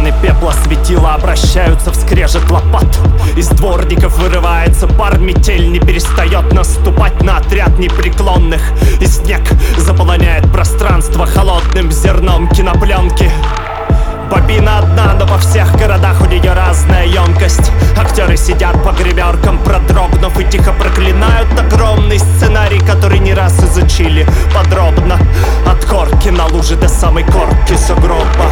Стороны пепла светила обращаются в скрежет лопат. Из дворников вырывается пар, метель не перестает наступать на отряд непреклонных. И снег заполоняет пространство холодным зерном кинопленки. Бобина одна, но во всех городах у нее разная емкость. Актеры сидят по гримеркам, продрогнув, и тихо проклинают огромный сценарий, который не раз изучили подробно. От корки на луже до самой корки сугроба.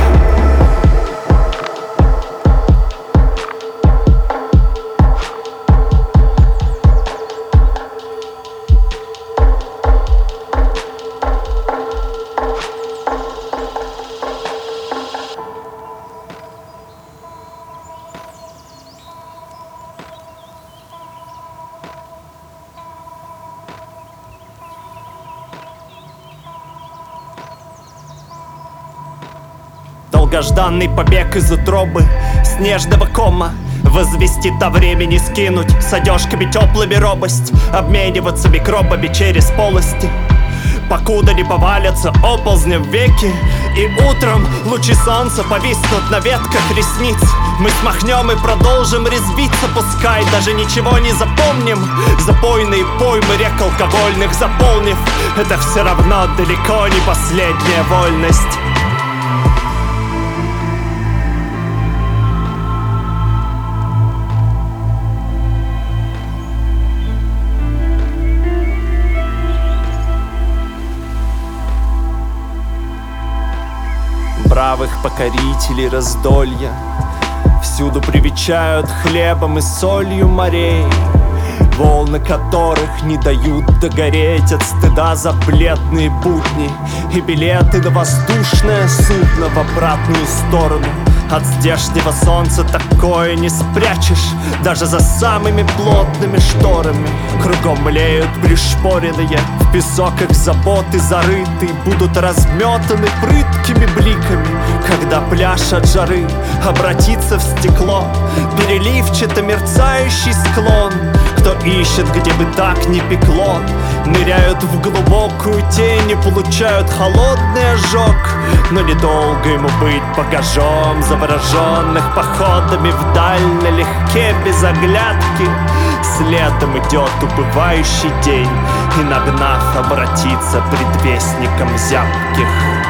Долгожданный побег из утробы снежного кома возвестит о времени скинуть с одежками теплыми робость, обмениваться микробами через полости, покуда не повалятся оползнем веки. И утром лучи солнца повиснут на ветках ресниц. Мы смахнем и продолжим резвиться, пускай даже ничего не запомним. Запойные поймы рек алкогольных заполнив, это все равно далеко не последняя вольность. Бравых покорителей раздолья всюду привечают хлебом и солью морей, волны которых не дают догореть от стыда за бледные будни и билеты на воздушное судно в обратную сторону. От здешнего солнца такое не спрячешь даже за самыми плотными шторами. Кругом млеют пришпоренные, в песок их заботы зарыты, будут разметаны прыткими бликами, когда пляж от жары обратится в стекло, переливчато мерцающий склон. Кто ищет, где бы так ни пекло, ныряют в глубокую тень и получают холодный ожог. Но недолго ему быть багажом завороженных походами вдаль налегке, без оглядки. Следом идет убывающий день, и, нагнав, обратится предвестником зябких.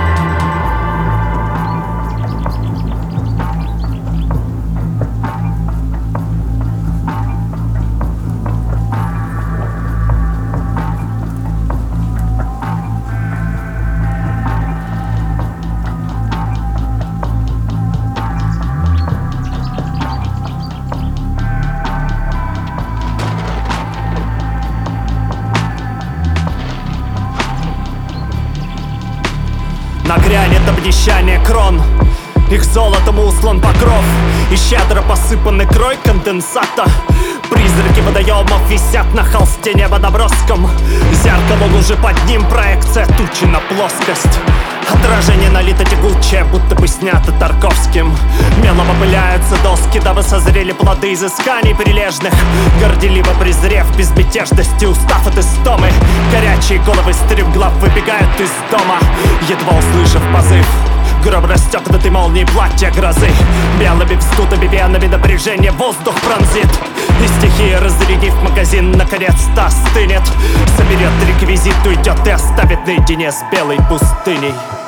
Нагрянет обнищание крон, их золотом услан покров, и щедро посыпанный крой конденсата. Призраки водоемов висят на холсте неба наброском. Зеркало лужи под ним, проекция тучи на плоскость. Отражение налито тягучее, будто бы снято Тарковским. Мелом опыляются доски, дабы созрели плоды изысканий прилежных. Горделиво презрев безмятежности, устав от истомы, горячие головы стремглав выбегают из дома, едва услышав позыв. Гром расстегнутой молнией платья грозы, белыми вздутыми венами напряжение воздух пронзит. И стихия, разрядив магазин, наконец-то остынет, соберет реквизит, уйдет и оставит наедине с белой пустыней.